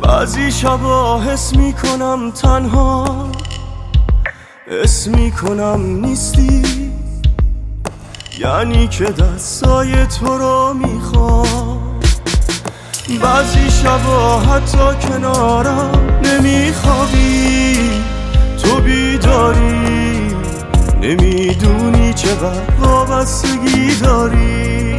بعضی شبا حس میکنم تنها، حس میکنم نیستی، یعنی که دستای تو رو میخوام. بعضی شبا حتی کنارم نمیخوابی، تو بیداری، نمیدونی چقدر وابستگی داری.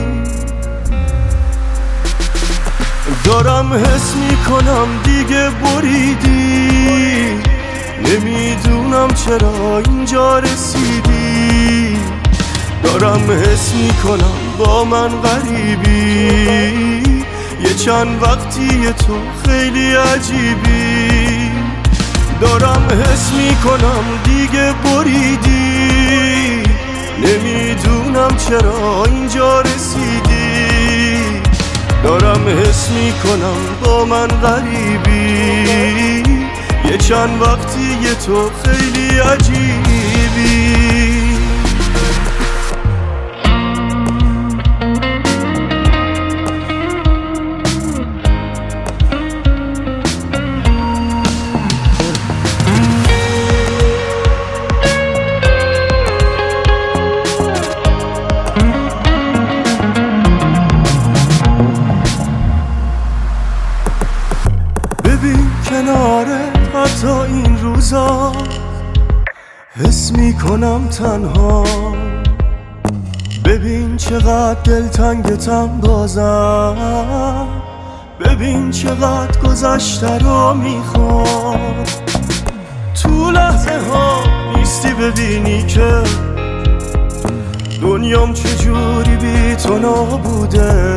دارم حس میکنم دیگه بریدی، نمیدونم چرا اینجا رسیدی. دارم حس میکنم با من غریبی، یه چند وقتی تو خیلی عجیبی. دارم حس میکنم دیگه بریدی، نمیدونم چرا اینجا رسیدی. دارم حس میکنم با من غریبی، یه چند وقتی تو خیلی عجیبی. کناره حتی این روزا حس میکنم تنها. ببین چقدر دلتنگتم بازم، ببین چقدر گذشته رو میخوام. تو لحظه ها نیستی ببینی که دنیام چجوری بی تو نابوده.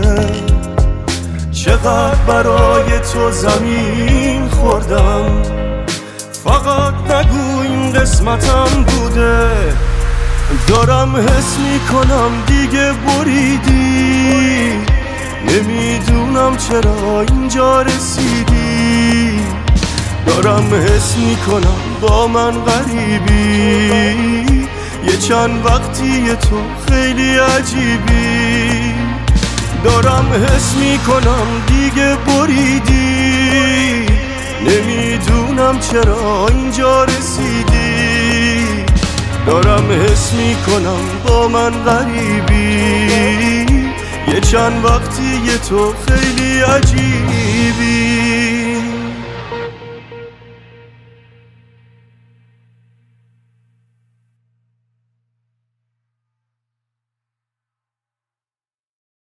چقدر برای تو زمین خوردم، فقط نگو این قسمتم بوده. دارم حس میکنم دیگه بریدی، نمیدونم چرا اینجا رسیدی. دارم حس میکنم با من غریبی، یه چند وقتی تو خیلی عجیبی. دارم حس میکنم دیگه بریدی، نمیدونم چرا اینجا رسیدی. دارم حس میکنم با من غریبی، یه چند وقتی تو خیلی عجیبی.